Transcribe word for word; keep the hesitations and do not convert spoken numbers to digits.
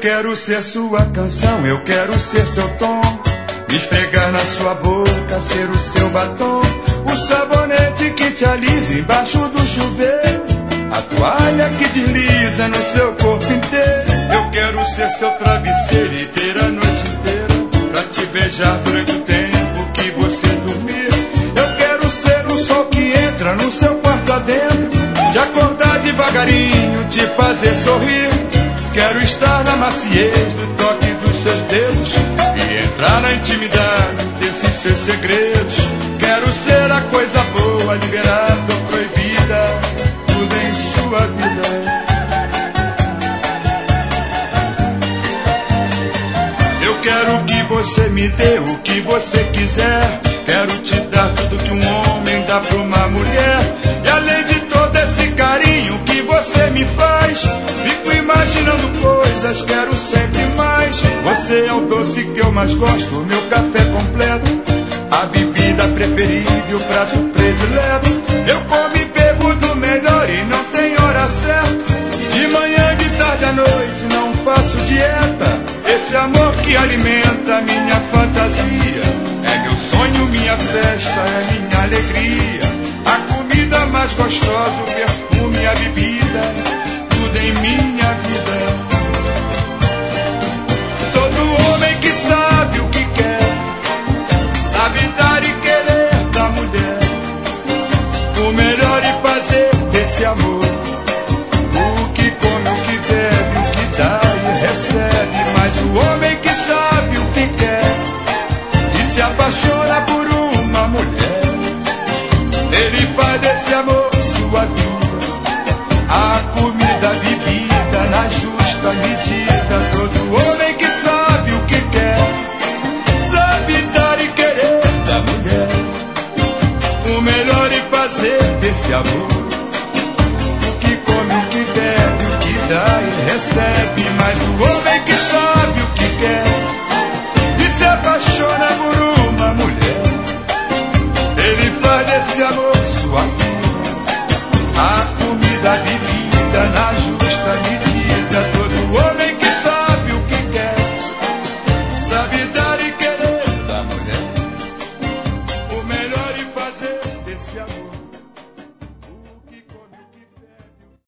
quero ser sua canção, eu quero ser seu tom, me esfregar na sua boca, ser o seu batom, o sabonete que te alisa embaixo do chuveiro, a toalha que desliza no seu corpo inteiro. Eu quero ser seu travesseiro e ter a noite inteira pra te beijar durante o tempo que você dormir. Eu quero ser o sol que entra no seu quarto adentro, te acordar devagarinho, te fazer sorrir. Quero estar na maciez do toque dos seus dedos e entrar na intimidade desses seus segredos. Quero ser a coisa boa, liberada ou proibida, tudo em sua vida. Eu quero que você me dê o que você quiser. Quero te dar tudo que um homem dá pra uma mulher. E além de todo esse carinho que você me faz, fico imaginando coisas, quero sempre mais. Você é o doce que eu mais gosto, meu café completo, a bebida preferida e o prato predileto. Eu como e bebo do melhor e não tem hora certa, de manhã, de tarde, à noite, não faço dieta. Esse amor que alimenta minha fantasia é meu sonho, minha festa, é minha alegria. A comida mais gostosa, o perfume, a bebida, tudo em minha vida. Todo homem que sabe o que quer, sabe dar e querer da mulher o melhor e fazer desse amor o que come, o que bebe, o que dá e recebe. Mas o homem que sabe o que quer e se apaixona por uma mulher, ele faz desse amor sua vida, a comida, a bebida na justa medida. Todo homem que sabe o que quer, sabe dar e querer da mulher o melhor e fazer desse amor o que come, o que bebe, o que dá e recebe. Mas o homem que sabe